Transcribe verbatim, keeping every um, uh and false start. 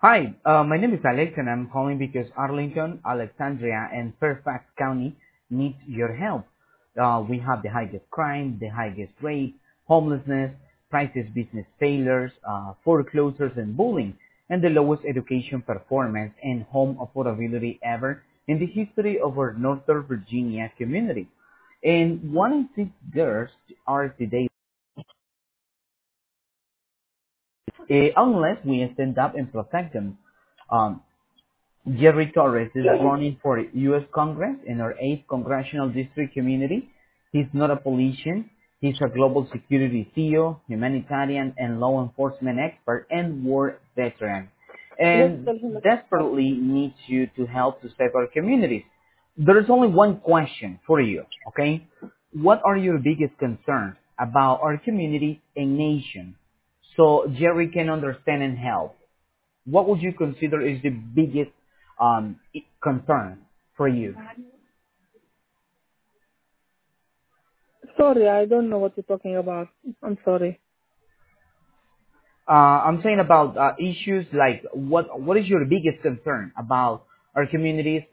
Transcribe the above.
Hi, uh, my name is Alex and I'm calling because Arlington, Alexandria, and Fairfax County need your help. Uh, we have the highest crime, the highest rate, homelessness, crisis business failures, uh, foreclosures and bullying, and the lowest education performance and home affordability ever in the history of our Northern Virginia community. And one in six girls are today, uh, unless we stand up and protect them. Um, Jerry Torres is running for U S Congress in our eighth Congressional District community. He's not a politician. He's a global security C E O, humanitarian and law enforcement expert, and war veteran. Just And tell him that. desperately needs you to help to save our communities. There is only one question for you, okay? What are your biggest concerns about our community and nation so Jerry can understand and help? What would you consider is the biggest um, i- concern for you? Sorry, I don't know what you're talking about. I'm sorry. Uh, I'm saying about uh, issues like what what is your biggest concern about our communities